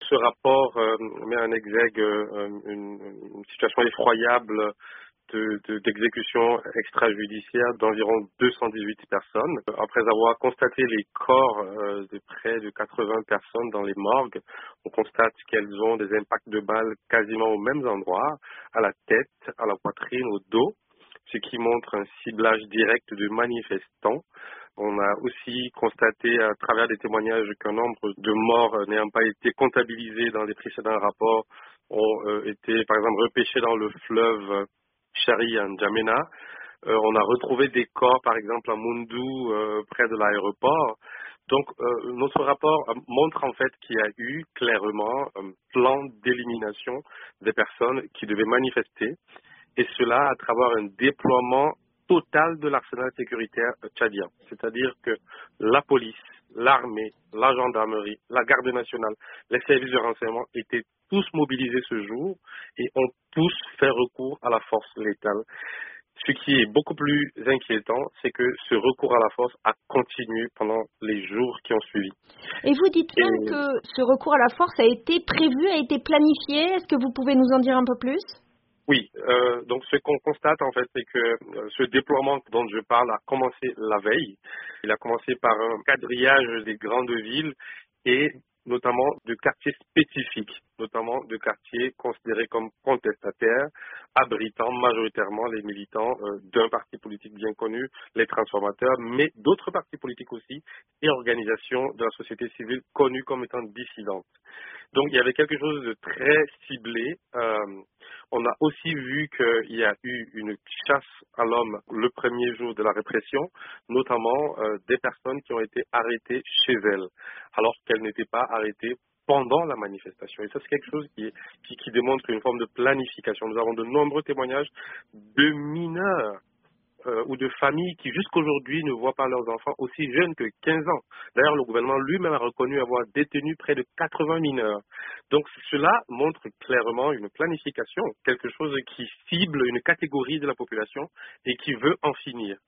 Ce rapport met en exergue une situation effroyable d'exécution extrajudiciaire d'environ 218 personnes. Après avoir constaté les corps de près de 80 personnes dans les morgues, on constate qu'elles ont des impacts de balles quasiment aux mêmes endroits, à la tête, à la poitrine, au dos, ce qui montre un ciblage direct de manifestants. On a aussi constaté à travers des témoignages qu'un nombre de morts n'ayant pas été comptabilisés dans les précédents rapports ont été, par exemple, repêchés dans le fleuve Chari en N'Djamena. On a retrouvé des corps, par exemple, à Moundou, près de l'aéroport. Donc, notre rapport montre en fait qu'il y a eu clairement un plan d'élimination des personnes qui devaient manifester, et cela à travers un déploiement total de l'arsenal sécuritaire tchadien. C'est-à-dire que la police, l'armée, la gendarmerie, la garde nationale, les services de renseignement étaient tous mobilisés ce jour et ont tous fait recours à la force létale. Ce qui est beaucoup plus inquiétant, c'est que ce recours à la force a continué pendant les jours qui ont suivi. Et vous dites même que ce recours à la force a été prévu, a été planifié. Est-ce que vous pouvez nous en dire un peu plus ? Oui, donc ce qu'on constate en fait, c'est que ce déploiement dont je parle a commencé la veille. Il a commencé par un quadrillage des grandes villes et notamment de quartiers spécifiques, notamment de quartiers considérés comme contestataires, abritant majoritairement les militants d'un parti politique bien connu, les transformateurs, mais d'autres partis politiques aussi et organisations de la société civile connues comme étant dissidentes. Donc il y avait quelque chose de très ciblé. On a aussi vu qu'il y a eu une chasse à l'homme le premier jour de la répression, notamment des personnes qui ont été arrêtées chez elles, alors qu'elles n'étaient pas arrêtées pendant la manifestation. Et ça, c'est quelque chose qui démontre une forme de planification. Nous avons de nombreux témoignages de mineurs ou de familles qui jusqu'aujourd'hui ne voient pas leurs enfants aussi jeunes que 15 ans. D'ailleurs, le gouvernement lui-même a reconnu avoir détenu près de 80 mineurs. Donc cela montre clairement une planification, quelque chose qui cible une catégorie de la population et qui veut en finir.